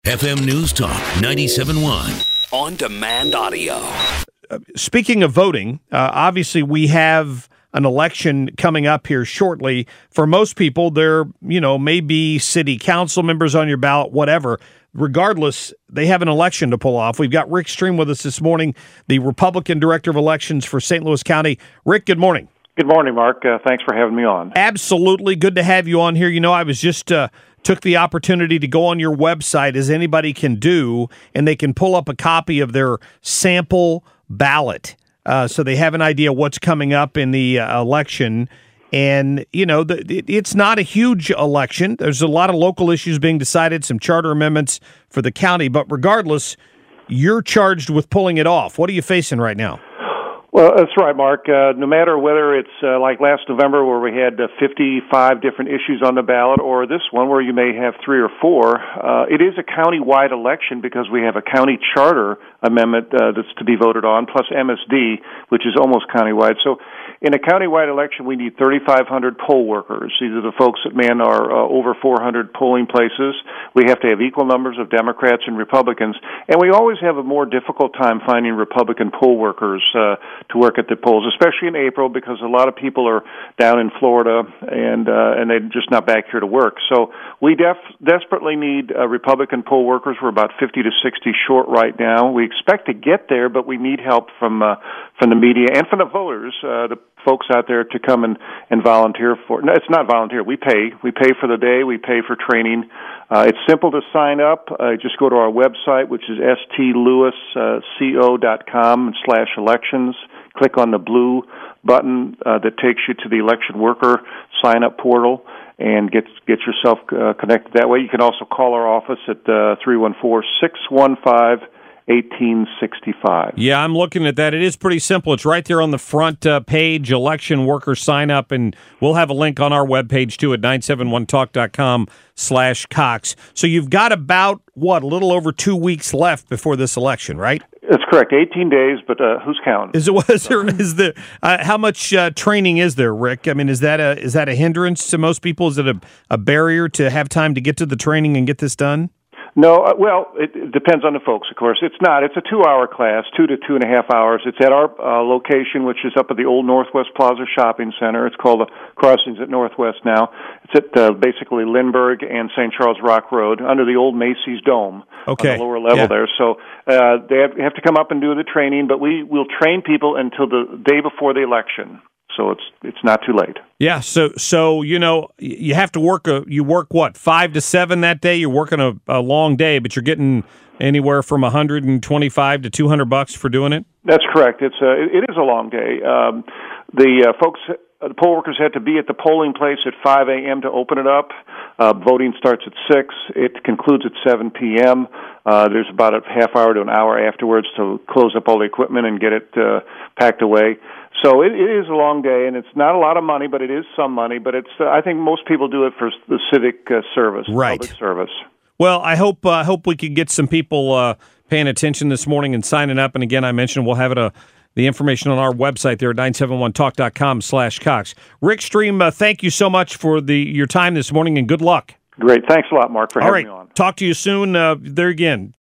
FM News Talk 97.1. On demand audio. Speaking of voting, obviously we have an election coming up here shortly. For most people, there, may be city council members on your ballot, whatever. Regardless, they have an election to pull off. We've got Rick Stream with us this morning, the Republican Director of Elections for St. Louis County. Rick, good morning. Good morning, Mark. Thanks for having me on. Absolutely. Good to have you on here. I was just took the opportunity to go on your website, as anybody can do, and they can pull up a copy of their sample ballot so they have an idea what's coming up in the election. And, it's not a huge election. There's a lot of local issues being decided, some charter amendments for the county. But regardless, you're charged with pulling it off. What are you facing right now? Well, that's right, Mark. No matter whether it's like last November where we had 55 different issues on the ballot, or this one where you may have 3 or 4, it is a county-wide election because we have a county charter amendment that's to be voted on, plus MSD, which is almost county-wide. So in a county-wide election, we need 3,500 poll workers. These are the folks that man our over 400 polling places. We have to have equal numbers of Democrats and Republicans, and we always have a more difficult time finding Republican poll workers to work at the polls, especially in April, because a lot of people are down in Florida and they're just not back here to work. So we desperately need Republican poll workers. We're about 50 to 60 short right now. We expect to get there, but we need help from the media and from the voters, the folks out there to come and volunteer for. No, it's not volunteer. We pay for the day. We pay for training. It's simple to sign up. Just go to our website, which is stlewisco.com/elections. Click on the blue button that takes you to the election worker sign-up portal and get yourself connected that way. You can also call our office at 314-615-1865. Yeah, I'm looking at that. It is pretty simple. It's right there on the front page, election worker sign up, and we'll have a link on our webpage too at 971talk.com/Cox. So you've got about, a little over 2 weeks left before this election, right? That's correct. 18 days, but who's counting? How much training is there, Rick? I mean, is that a hindrance to most people? Is it a barrier to have time to get to the training and get this done? No, well, it depends on the folks, of course. It's not. It's a 2-hour class, 2 to 2.5 hours. It's at our location, which is up at the old Northwest Plaza Shopping Center. It's called the Crossings at Northwest now. It's at basically Lindbergh and St. Charles Rock Road under the old Macy's Dome on the lower level there. So they have to come up and do the training, but we will train people until the day before the election. So it's not too late. Yeah, so you have to work. You work 5 to 7 that day. You're working a long day, but you're getting anywhere from $125 to $200 for doing it. That's correct. It is a long day. The poll workers had to be at the polling place at 5 a.m. to open it up. Voting starts at 6. It concludes at 7 p.m. There's about a half hour to an hour afterwards to close up all the equipment and get it packed away. So it is a long day, and it's not a lot of money, but it is some money. But I think most people do it for the civic service, public service. Well, I hope we could get some people paying attention this morning and signing up. And again, I mentioned we'll have the information on our website there at 971talk.com/Cox. Rick Stream, thank you so much for your time this morning, and good luck. Great. Thanks a lot, Mark, for having me on. Talk to you soon. There again.